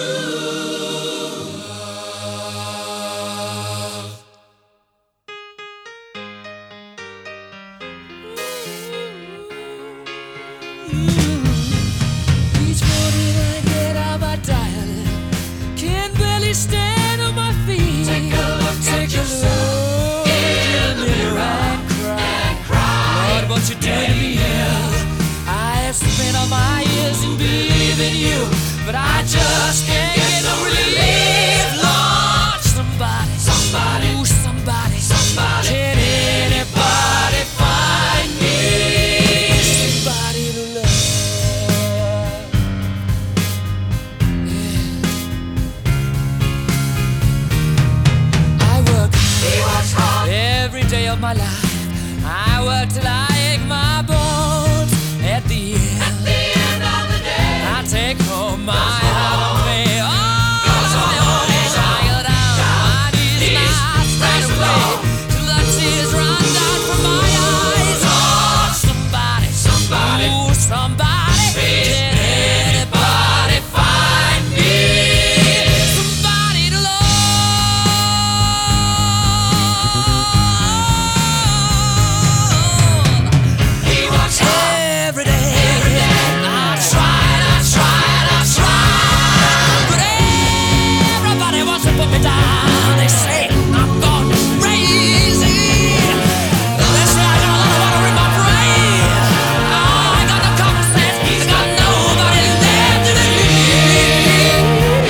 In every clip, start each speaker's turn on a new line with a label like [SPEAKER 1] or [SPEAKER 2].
[SPEAKER 1] Each morning I get out my dial, can barely stand on my feet.
[SPEAKER 2] Take a look at yourself in the mirror and cry.
[SPEAKER 1] Lord, what you doing to me? I have spent all my years in believing you, but I just can't get no relief. Lord, somebody, ooh, somebody, can anybody find me somebody to love?
[SPEAKER 2] He works hard
[SPEAKER 1] Every day of my life, I work till I ache my bones. At the end
[SPEAKER 2] of the day.
[SPEAKER 1] I take home my heart on me. Oh, I go down my knees and I straight away till the tears run down from my eyes. Oh, somebody, ooh, somebody, can anybody find me somebody to love?
[SPEAKER 2] He works hard
[SPEAKER 1] Every day, I try, but everybody wants to put me down. They say I'm gone crazy. They say I got a lot of water in my brain. Oh, I got no common sense. I got nobody left to believe.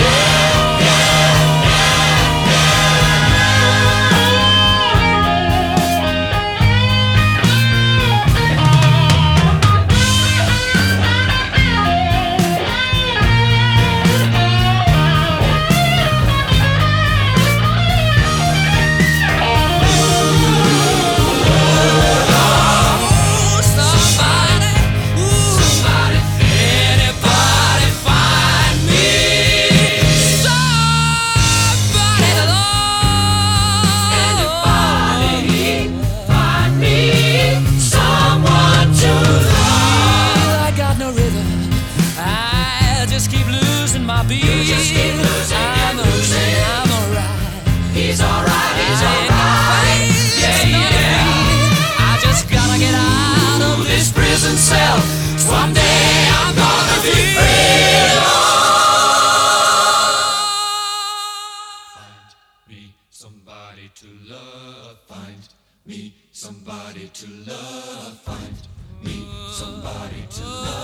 [SPEAKER 1] Somebody, anybody find me somebody to love?
[SPEAKER 2] Anybody find me someone to love.
[SPEAKER 1] I got no rhythm. I just keep losing my beat.
[SPEAKER 2] You just keep losing
[SPEAKER 1] I'm
[SPEAKER 2] and losing.
[SPEAKER 1] I'm alright.
[SPEAKER 2] He's alright, he's
[SPEAKER 1] I ain't
[SPEAKER 2] alright.
[SPEAKER 1] afraid.
[SPEAKER 2] Yeah,
[SPEAKER 1] It's not
[SPEAKER 2] yeah.
[SPEAKER 1] me. I just gotta get out of this prison cell. Someday I'm gonna be free.
[SPEAKER 2] Find me somebody to love. Find me somebody to love. Find me somebody to love.